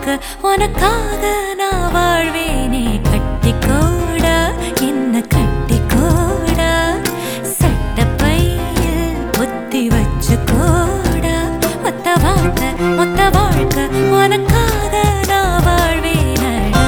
வாழ்க்கை உனக்காக நான் வாழ்வேனே. கட்டிக்கோடா என்ன கட்டிக்கோடா, சட்டப்பையில் புத்தி வச்சுக்கோடா. மொத்த வாழ்க்கை உனக்காக நான் வாழ்வேனடா.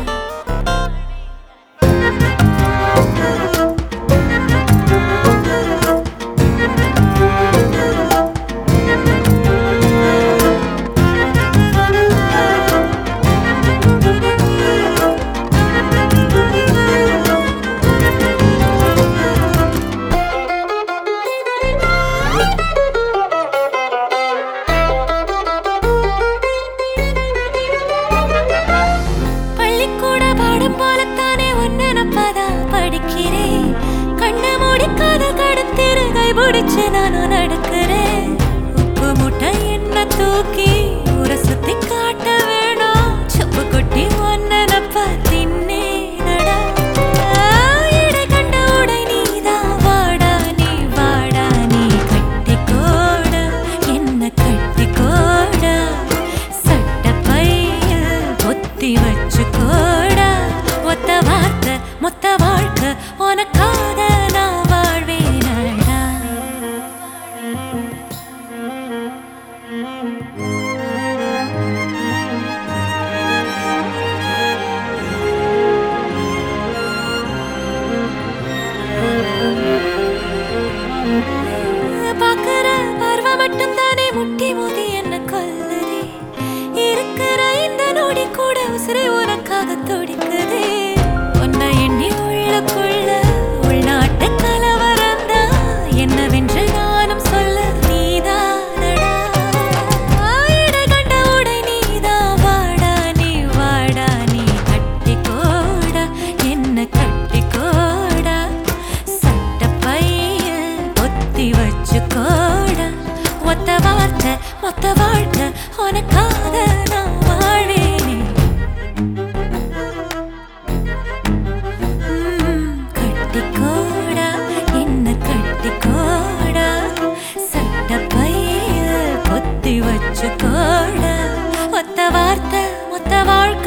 படிக்கிறேன் கண்ண மூடி காதல் கடத்திரு கை பிடிச்சு நானும் நடக்கிறேன். உப்பு முட்டை என்ன தூக்கி ஊர சுத்தி காட்ட வேணும், செப்பு கொட்டி ஒன்னப்ப தின்னேனடா. இடை கண்ட உடை நீதான் வாடா நீ வாடா நீ கட்டிக்கோடா என்ன கட்டிக்கோடா, சட்டப்பையில் பொத்தி வச்சுக்கோடா. மொத்த வாழ்க்கை உனக்காக நான் வாழ்வேனடா. பாக்குற பார்வை மட்டும் தானே முட்டி மோதி என்ன கொல்லுதே. இருக்கிற இந்த நொடி கூட உசிரை உனக்காக துடிக்குதே. உன்னை எண்ணி உள்ளுக்குள்ள உள்நாட்டு கலவரந்தா என்னவென்று நானும் சொல்ல நீதானடா. இடை கண்ட உடை நீதான் வாடா நீ கட்டிக்கோடா என்ன கட்டிக்கோடா, சட்டப்பையில் பொத்தி வச்சுக்கோடா. மொத்த வாழ்க்கை உனக்காக நான் வாழ்வேனே. கட்டிக்கோடா என்ன கட்டிக்கோடா, சட்டப்பையில் பொத்தி வச்சுக்கோடா. மொத்த வாழ்க்கை